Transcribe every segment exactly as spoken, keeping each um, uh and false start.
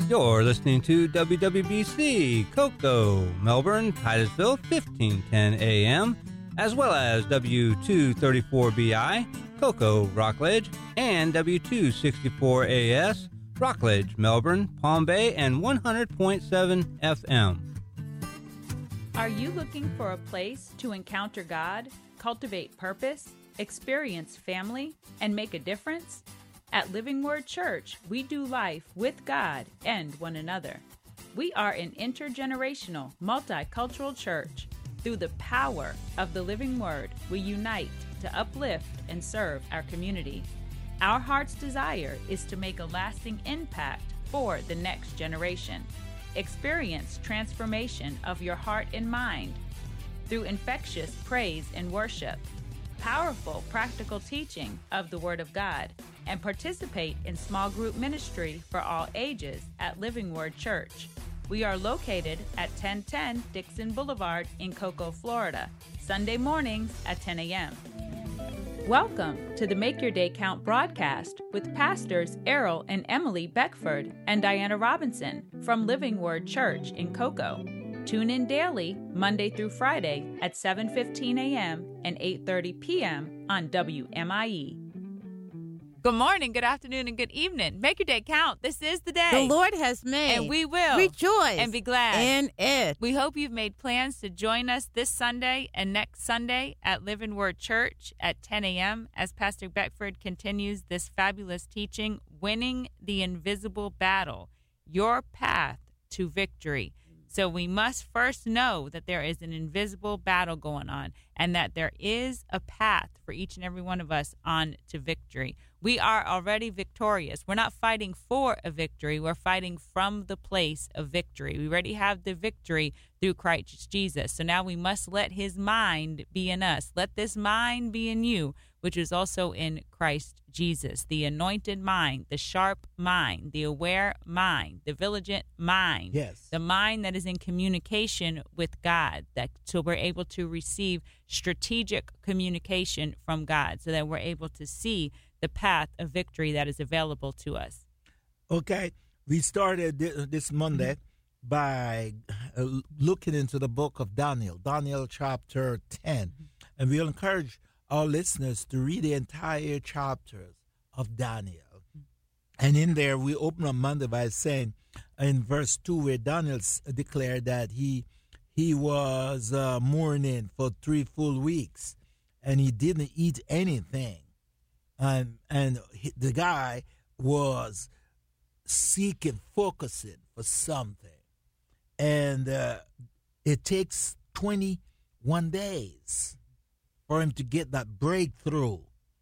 You're listening to W W B C, Cocoa, Melbourne, Titusville, fifteen ten A M, as well as W two thirty-four B I, Cocoa, Rockledge, and W two sixty-four A S, Rockledge, Melbourne, Palm Bay, and one hundred point seven F M. Are you looking for a place to encounter God, cultivate purpose, experience family, and make a difference? At Living Word Church, we do life with God and one another. We are an intergenerational, multicultural church. Through the power of the Living Word, we unite to uplift and serve our community. Our heart's desire is to make a lasting impact for the next generation. Experience transformation of your heart and mind through infectious praise and worship, powerful practical teaching of the Word of God, and participate in small group ministry for all ages at Living Word Church. We are located at ten ten Dixon Boulevard in Cocoa, Florida, Sunday mornings at ten A M Welcome to the Make Your Day Count broadcast with Pastors Errol and Emily Beckford and Diana Robinson from Living Word Church in Cocoa. Tune in daily, Monday through Friday at seven fifteen A M and eight thirty P M on W M I E. Good morning, good afternoon, and good evening. Make your day count. This is the day the Lord has made. And we will rejoice and be glad in it. We hope you've made plans to join us this Sunday and next Sunday at Living Word Church at ten A M as Pastor Beckford continues this fabulous teaching, Winning the Invisible Battle, Your Path to Victory. So we must first know that there is an invisible battle going on and that there is a path for each and every one of us on to victory. We are already victorious. We're not fighting for a victory. We're fighting from the place of victory. We already have the victory through Christ Jesus. So now we must let his mind be in us. Let this mind be in you, which is also in Christ Jesus. The anointed mind, the sharp mind, the aware mind, the vigilant mind. Yes. The mind that is in communication with God, that so we're able to receive strategic communication from God so that we're able to see the path of victory that is available to us. Okay, we started this Monday by uh, looking into the book of Daniel, Daniel chapter ten, and we'll encourage our listeners to read the entire chapters of Daniel. And in there, we open on Monday by saying in verse two, where Daniel declared that he he was uh, mourning for three full weeks, and he didn't eat anything. And and he, the guy was seeking, focusing for something. And uh, it takes twenty-one days for him to get that breakthrough.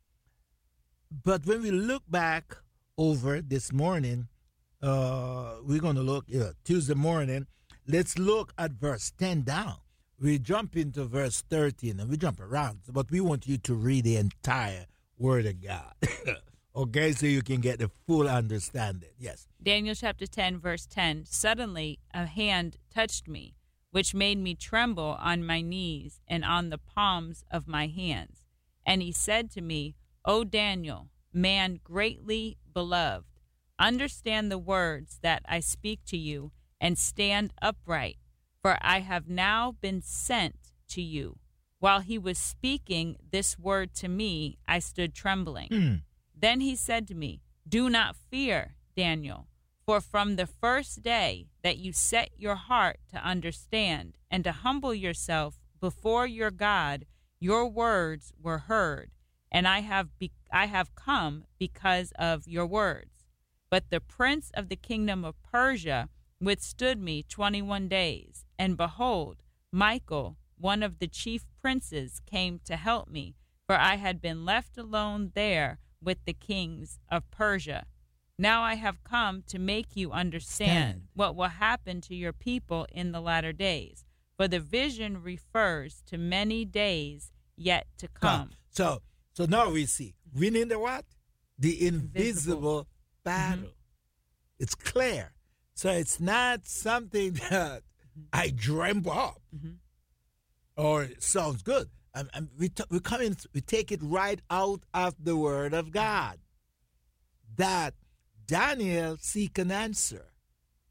But when we look back over this morning, uh, we're going to look, uh, Tuesday morning, let's look at verse ten down. We jump into verse thirteen, and we jump around, but we want you to read the entire Word of God, okay, so you can get the full understanding. Yes. Daniel chapter ten, verse ten, suddenly a hand touched me, which made me tremble on my knees and on the palms of my hands. And he said to me, O Daniel, man greatly beloved, understand the words that I speak to you and stand upright, for I have now been sent to you. While he was speaking this word to me, I stood trembling. Mm. Then he said to me, do not fear, Daniel, for from the first day that you set your heart to understand and to humble yourself before your God, your words were heard, and I have be- I have come because of your words. But the prince of the kingdom of Persia withstood me twenty-one days, and behold, Michael, one of the chief princes, came to help me, for I had been left alone there with the kings of Persia. Now I have come to make you understand Stand. what will happen to your people in the latter days, for the vision refers to many days yet to come. So, so now we see winning the what? The invisible, Invisible. battle. Mm-hmm. It's clear. So it's not something that Mm-hmm. I dreamt up. Mm-hmm. Or it sounds good. And, and we t- we come in, we take it right out of the Word of God. That Daniel seek an answer.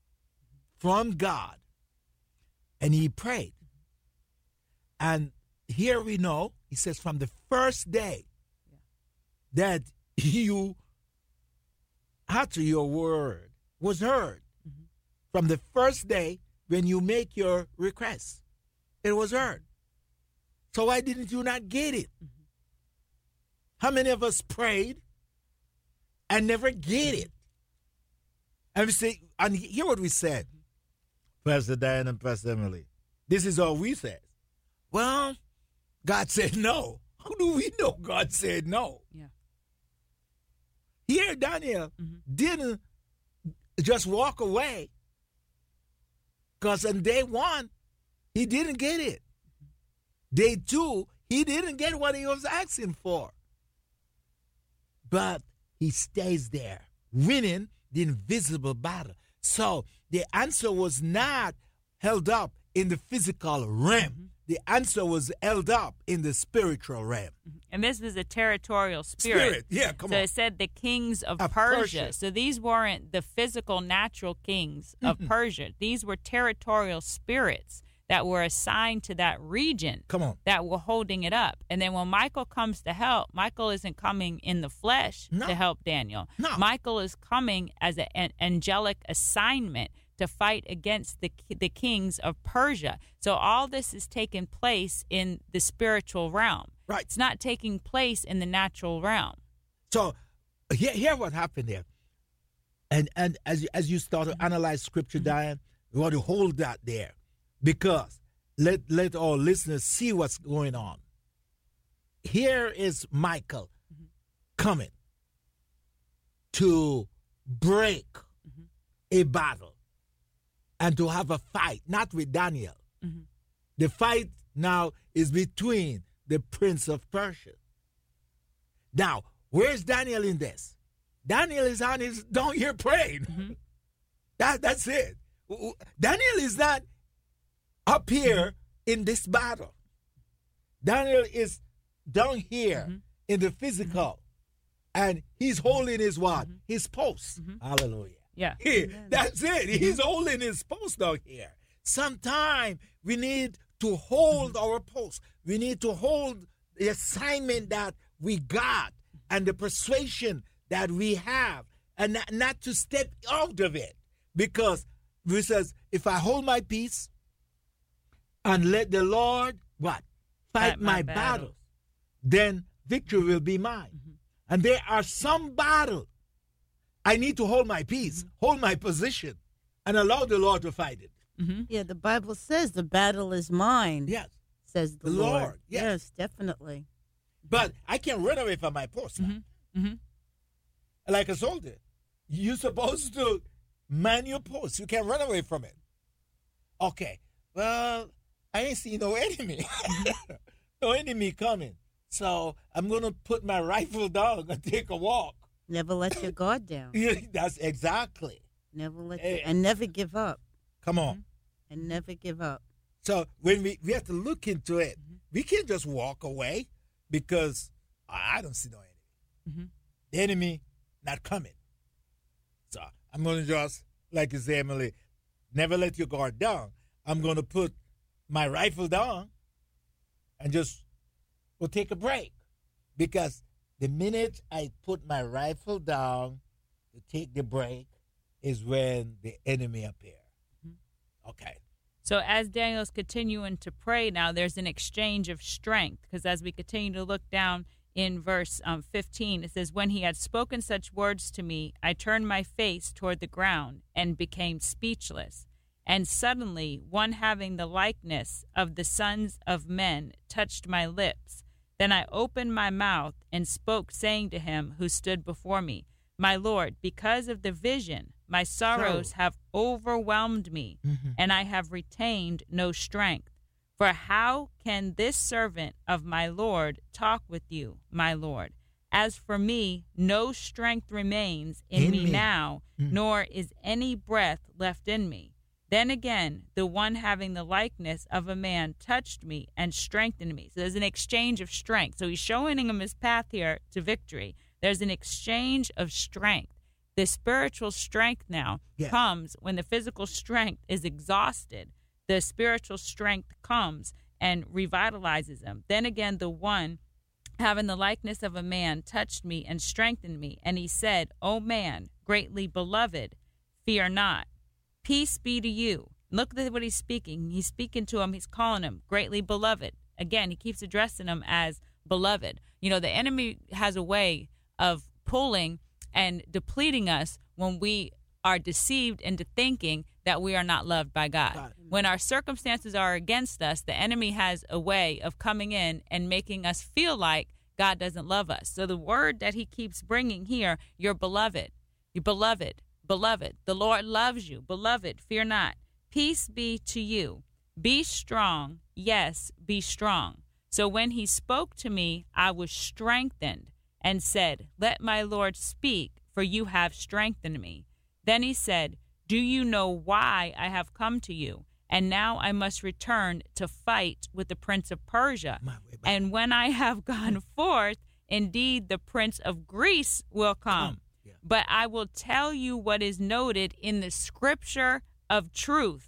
from God, and he prayed. And here we know, he says, from the first day yeah. that you utter your word was heard. Mm-hmm. From the first day when you make your request, it was heard. So why didn't you not get it? Mm-hmm. How many of us prayed and never get it? And we say, and hear what we said, mm-hmm. Pastor Diane and Pastor Emily. This is all we said. Well, God said no. How do we know God said no? Yeah. Here, Daniel mm-hmm. didn't just walk away, because on day one, he didn't get it. Mm-hmm. Day two, he didn't get what he was asking for. But he stays there, winning the invisible battle. So the answer was not held up in the physical realm. Mm-hmm. The answer was held up in the spiritual realm. And this was a territorial spirit. Spirit, yeah, come so on. So it said the kings of, of Persia. Persia. So these weren't the physical, natural kings of mm-hmm. Persia. These were territorial spirits that were assigned to that region. Come on. That were holding it up. And then when Michael comes to help, Michael isn't coming in the flesh no. to help Daniel. No. Michael is coming as a, an angelic assignment to fight against the the kings of Persia. So all this is taking place in the spiritual realm. Right. It's not taking place in the natural realm. So here, here what happened there. And and as, as you start to analyze Scripture, mm-hmm. Diane, we want to hold that there. Because let, let our listeners see what's going on. Here is Michael mm-hmm. coming to break mm-hmm. a battle. And to have a fight, not with Daniel. Mm-hmm. The fight now is between the prince of Persia. Now, where's Daniel in this? Daniel is on his down here praying. Mm-hmm. That, that's it. Daniel is not up here mm-hmm. in this battle. Daniel is down here mm-hmm. in the physical. Mm-hmm. And he's holding his what? Mm-hmm. His post. Mm-hmm. Hallelujah. Yeah. Here, that's it. He's holding his post down here. Sometime we need to hold our post. We need to hold the assignment that we got and the persuasion that we have, and not, not to step out of it. Because it says, if I hold my peace and let the Lord, what? Fight, Fight my, my battles. battles, then victory will be mine. Mm-hmm. And there are some battles I need to hold my peace, mm-hmm. hold my position, and allow the Lord to fight it. Mm-hmm. Yeah, the Bible says the battle is mine. Yes. Says the, the Lord. Lord. Yes. yes, definitely. But I can't run away from my post. Mm-hmm. Mm-hmm. Like a soldier, you're supposed to man your post. You can't run away from it. Okay, well, I ain't see no enemy. No enemy coming. So I'm going to put my rifle down and take a walk. Never let your guard down. Yeah, that's exactly. Never let hey. your, and never give up. Come on. And never give up. So when we, we have to look into it, mm-hmm. we can't just walk away because I don't see no enemy. Mm-hmm. The enemy not coming. So I'm going to just, like you say, Emily, never let your guard down. I'm going to put my rifle down and just we'll take a break. Because the minute I put my rifle down to take the break is when the enemy appears. Mm-hmm. Okay. So as Daniel's continuing to pray now, there's an exchange of strength. Because as we continue to look down in verse um, fifteen, it says, when he had spoken such words to me, I turned my face toward the ground and became speechless. And suddenly one having the likeness of the sons of men touched my lips. Then I opened my mouth and spoke, saying to him who stood before me, my Lord, because of the vision, my sorrows so. have overwhelmed me, mm-hmm. and I have retained no strength. For how can this servant of my Lord talk with you, my Lord? As for me, no strength remains in, in me, me now, mm-hmm. nor is any breath left in me. Then again, the one having the likeness of a man touched me and strengthened me. So there's an exchange of strength. So he's showing him his path here to victory. There's an exchange of strength. The spiritual strength now Yes. comes when the physical strength is exhausted. The spiritual strength comes and revitalizes him. Then again, the one having the likeness of a man touched me and strengthened me. And he said, O man, greatly beloved, fear not. Peace be to you. Look at what he's speaking. He's speaking to him. He's calling him greatly beloved. Again, he keeps addressing him as beloved. You know, the enemy has a way of pulling and depleting us when we are deceived into thinking that we are not loved by God. God. When our circumstances are against us, the enemy has a way of coming in and making us feel like God doesn't love us. So the word that he keeps bringing here, you're beloved, you're beloved, beloved. The Lord loves you, beloved, fear not. Peace be to you. Be strong. Yes, be strong. So when he spoke to me, I was strengthened and said, let my Lord speak, for you have strengthened me. Then he said, do you know why I have come to you? And now I must return to fight with the prince of Persia. My way back. And when I have gone forth, indeed the prince of Greece will come. Come. Yeah. But I will tell you what is noted in the scripture of truth.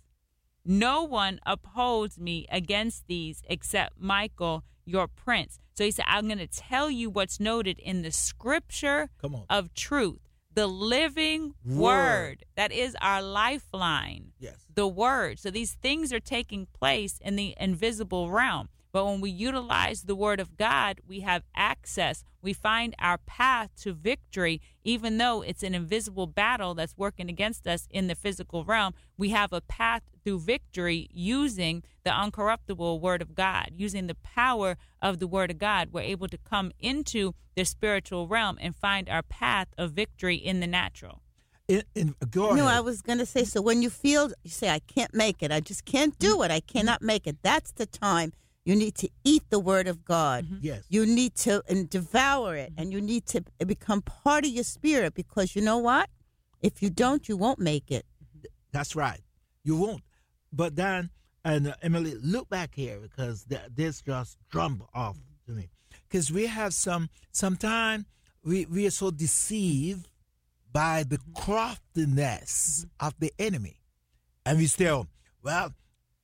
No one upholds me against these except Michael, your prince. So he said, I'm going to tell you what's noted in the scripture Come on. of truth, the living Word. word. That is our lifeline, Yes. the word. So these things are taking place in the invisible realm. But when we utilize the word of God, we have access. We find our path to victory, even though it's an invisible battle that's working against us in the physical realm. We have a path through victory using the uncorruptible word of God, using the power of the word of God. We're able to come into the spiritual realm and find our path of victory in the natural. In, in, go No, ahead. I was going to say, so when you feel, you say, I can't make it, I just can't do it, I cannot make it, that's the time you need to eat the word of God. Mm-hmm. Yes. You need to and devour it, and you need to become part of your spirit, because you know what? If you don't, you won't make it. That's right. You won't. But then, and uh, Emily, look back here, because th- this just drummed off to me. Because we have some, sometimes we, we are so deceived by the craftiness of the enemy. And we still, well,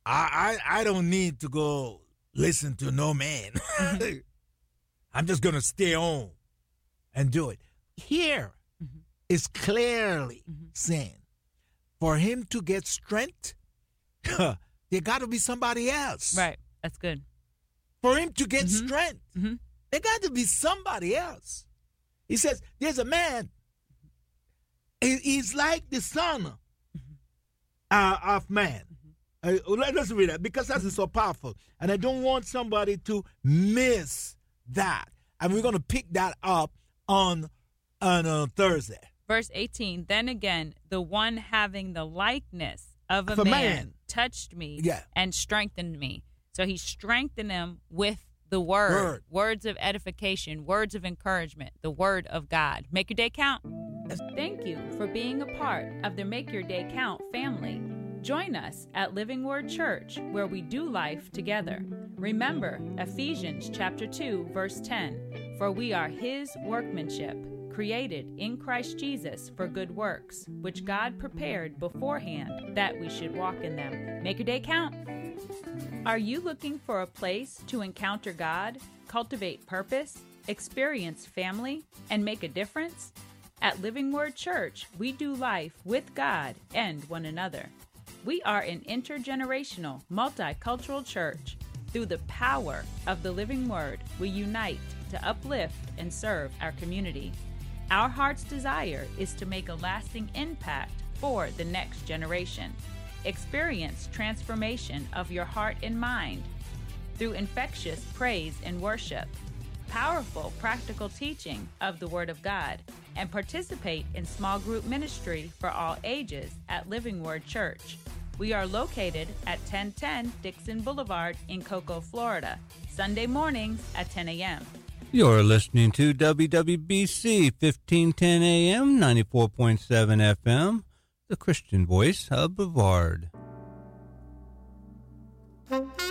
I, I, I don't need to go listen to no man. I'm just going to stay on and do it. Here Mhm. is clearly Mhm. saying, for him to get strength, there got to be somebody else. Right. That's good. For him to get Mhm. strength, Mhm. there got to be somebody else. He says, there's a man. He- He's like the son uh, of man. Uh, let us read that, because that is so powerful. And I don't want somebody to miss that. And we're going to pick that up on, on uh, Thursday. Verse eighteen, then again, the one having the likeness of a, Of a man, man. touched me Yeah. and strengthened me. So he strengthened him with the word, Word. words of edification, words of encouragement, the word of God. Make your day count. Thank you for being a part of the Make Your Day Count family. Join us at Living Word Church, where we do life together. Remember Ephesians chapter two, verse ten, for we are his workmanship, created in Christ Jesus for good works, which God prepared beforehand that we should walk in them. Make your day count. Are you looking for a place to encounter God, cultivate purpose, experience family, and make a difference? At Living Word Church, we do life with God and one another. We are an intergenerational, multicultural church. Through the power of the living word, we unite to uplift and serve our community. Our heart's desire is to make a lasting impact for the next generation. Experience transformation of your heart and mind through infectious praise and worship, powerful practical teaching of the Word of God, and participate in small group ministry for all ages at Living Word Church. We are located at ten ten Dixon Boulevard in Cocoa, Florida, Sunday mornings at ten a.m. You're listening to W W B C fifteen ten A M, ninety-four point seven F M, the Christian voice of Brevard.